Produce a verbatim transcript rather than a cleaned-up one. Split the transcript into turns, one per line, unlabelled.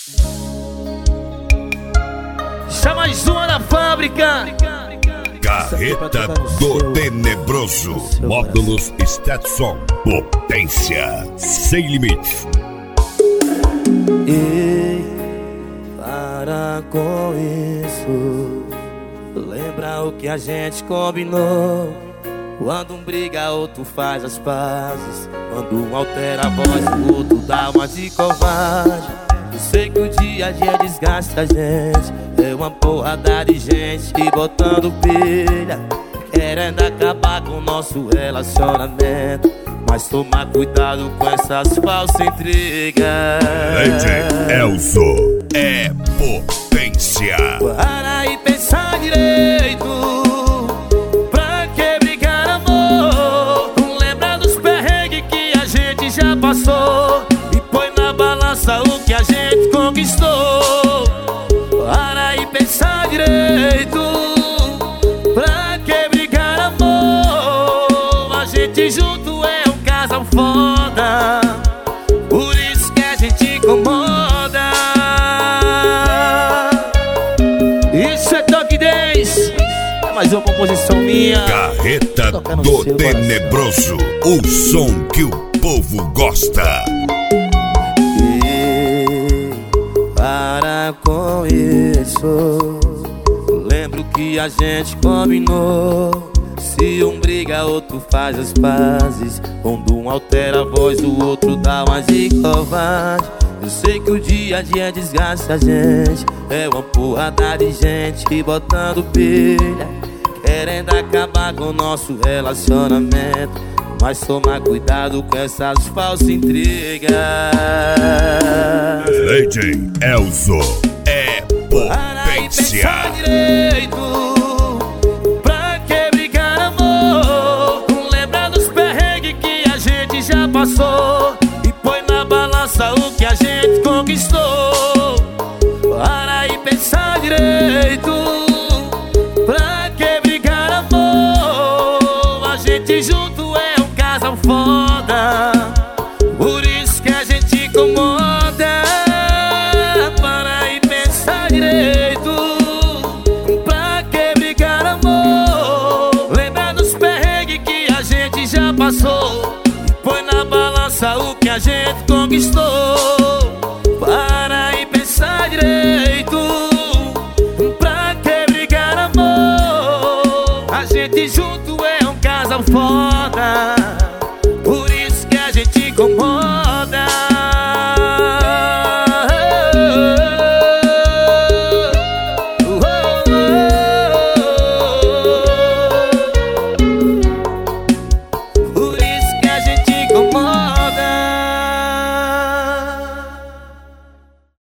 Chama mais uma da fábrica.
Carreta do Tenebroso. Módulos Stetson. Potência sem limites.
Ei, para com isso. Lembra o que a gente combinou. Quando um briga, outro faz as pazes. Quando um altera a voz, o outro dá uma de covarde. Eu sei que o dia a dia desgasta a gente. É uma porrada de gente botando pilha, querendo acabar com o nosso relacionamento. Mas toma cuidado com essas falsas intrigas.
Leite Elzo é potência.
Para e pensar direito. Pra que brigar, amor? Lembra dos perrengues que a gente já passou e põe na balança o que a gente conquistou. Para e pensar direito. Pra que brigar, amor? A gente junto é um casal foda, por isso que a gente incomoda. Isso é Toque dez. É mais uma composição minha.
Carreta do Tenebroso. O som que o povo gosta.
E para com isso. Lembro que a gente combinou. Se um briga, outro faz as pazes. Quando um altera a voz, o outro dá uma de covarde. Eu sei que o dia a dia desgasta a gente. É uma porrada de gente botando pilha, querendo acabar com o nosso relacionamento. Mas toma cuidado com essas falsas intrigas.
Leite Elzo é
Para e
potência.
pensar direito. Pra que brigar, amor? Lembra dos perrengues que a gente já passou e põe na balança o que a gente conquistou. Para e pensar direito. Pra que brigar, amor? A gente junto é um casal foda, por isso que a gente incomoda. Para e pensar direito. Pra que brigar, amor? Lembra dos perrengues que a gente já passou e põe na balança o que a gente conquistou.